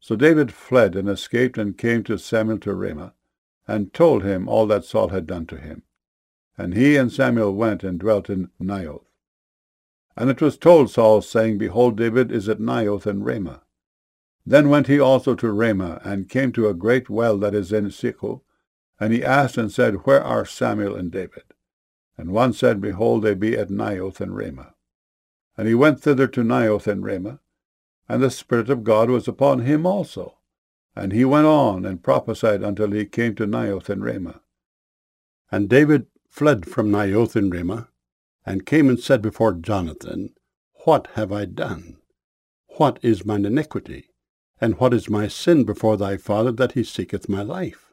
So David fled and escaped and came to Samuel to Ramah, and told him all that Saul had done to him. And he and Samuel went and dwelt in Naioth. And it was told Saul, saying, Behold, David is at Naioth in Ramah. Then went he also to Ramah, and came to a great well that is in Sechu. And he asked and said, Where are Samuel and David? And one said, Behold, they be at Naioth in Ramah. And he went thither to Naioth in Ramah, and the Spirit of God was upon him also. And he went on and prophesied until he came to Naioth in Ramah. And David fled from Naioth in Ramah, and came and said before Jonathan, What have I done? What is mine iniquity? And what is my sin before thy father, that he seeketh my life?